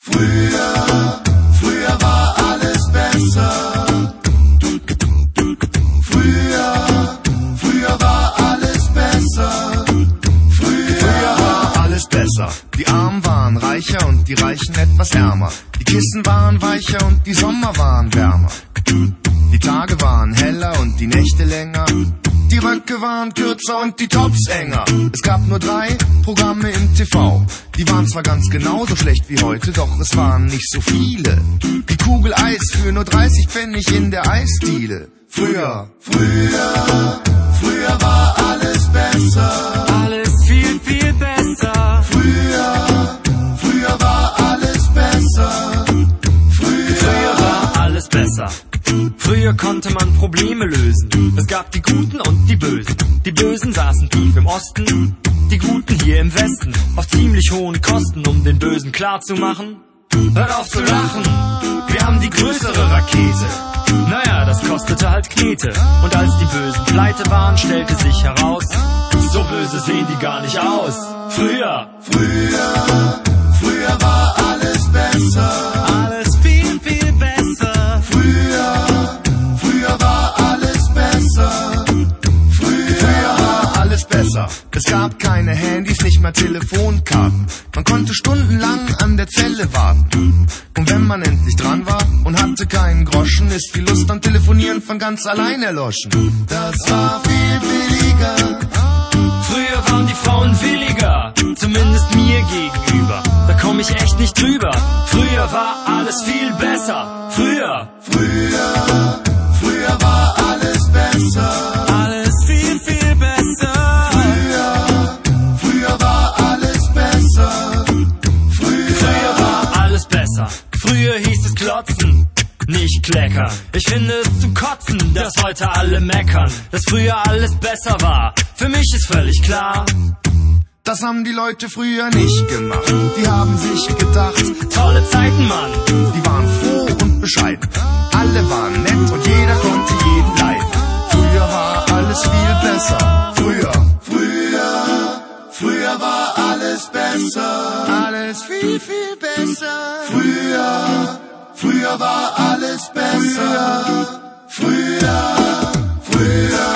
Früher war alles besser. Früher war alles besser. Früher war alles besser. Die Armen waren reicher und die Reichen etwas ärmer. Die Kissen waren weicher und die Sommer waren wärmer. Die Tage waren heller und die Nächte länger. Die Röcke waren kürzer und die Tops enger. Es gab nur 3 Programme im TV. Die waren zwar ganz genauso schlecht wie heute, doch es waren nicht so viele. Die Kugel Eis für nur 30 Pfennig in der Eisdiele. Früher war alles besser. Alles viel, viel besser. Früher war alles besser. Früher war alles besser. Früher konnte man Probleme lösen. Es gab die Guten und die Bösen. Die Bösen saßen tief im Osten, die Guten hier im Westen. Auf ziemlich hohen Kosten, um den Bösen klarzumachen: hört auf zu lachen, wir haben die größere Rakete. Naja, das kostete halt Knete. Und als die Bösen pleite waren, stellte sich heraus, so böse sehen die gar nicht aus. Früher war alles besser. Alles viel, viel besser. Früher war alles besser. Früher war alles besser. Es gab keine Handys, nicht mal Telefonkarten. Man konnte stundenlang an der Zelle warten. Und wenn man endlich dran war und hatte keinen Groschen, ist die Lust am Telefonieren von ganz allein erloschen. Das war viel billiger. Früher waren die Frauen williger, zumindest mir gegenüber. Da komm ich echt nicht drüber. Früher war alles viel besser. Früher war alles besser. Alles viel, viel besser. Früher war alles besser. Früher war alles besser. Früher hieß es klotzen, nicht kleckern. Ich finde es zum Kotzen, dass heute alle meckern, dass früher alles besser war. Für mich ist völlig klar, das haben die Leute früher nicht gemacht. Die haben sich gedacht, tolle Zeiten, Mann. Die waren froh und bescheiden. Alle waren nett und jeder konnte jeden leiden. Früher war alles viel besser. Früher war alles besser. Alles viel, viel besser. Früher war alles besser. Früher